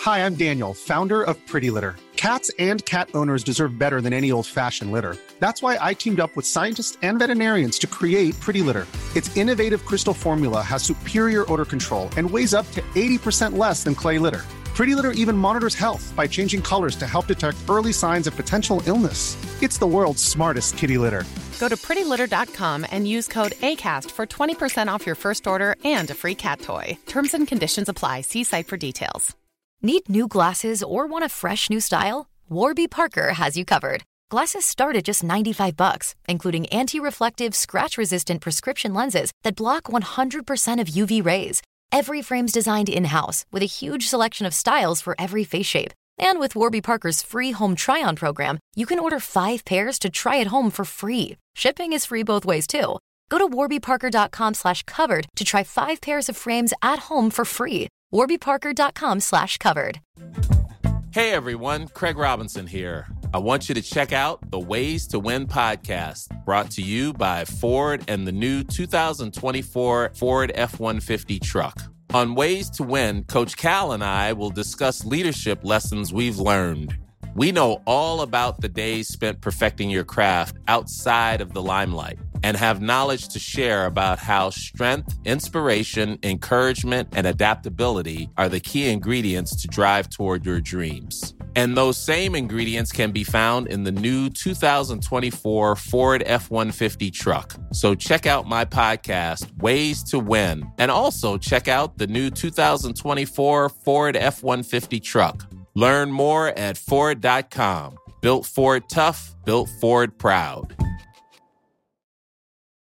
Hi, I'm Daniel, founder of Pretty Litter. Cats and cat owners deserve better than any old-fashioned litter. That's why I teamed up with scientists and veterinarians to create Pretty Litter. Its innovative crystal formula has superior odor control and weighs up to 80% less than clay litter. Pretty Litter even monitors health by changing colors to help detect early signs of potential illness. It's the world's smartest kitty litter. Go to prettylitter.com and use code ACAST for 20% off your first order and a free cat toy. Terms and conditions apply. See site for details. Need new glasses or want a fresh new style? Warby Parker has you covered. Glasses start at just $95, including anti-reflective, scratch-resistant prescription lenses that block 100% of UV rays. Every frame's designed in-house with a huge selection of styles for every face shape. And with Warby Parker's free home try-on program, you can order 5 pairs to try at home for free. Shipping is free both ways, too. Go to warbyparker.com/covered to try 5 pairs of frames at home for free. warbyparker.com/covered. Hey everyone, Craig Robinson here. I want you to check out the Ways to Win podcast, brought to you by Ford and the new 2024 Ford F-150 truck. On Ways to Win, Coach Cal and I will discuss leadership lessons we've learned. We know all about the days spent perfecting your craft outside of the limelight and have knowledge to share about how strength, inspiration, encouragement, and adaptability are the key ingredients to drive toward your dreams. And those same ingredients can be found in the new 2024 Ford F-150 truck. So check out my podcast, Ways to Win, and also check out the new 2024 Ford F-150 truck. Learn more at Ford.com. Built Ford tough, built Ford proud.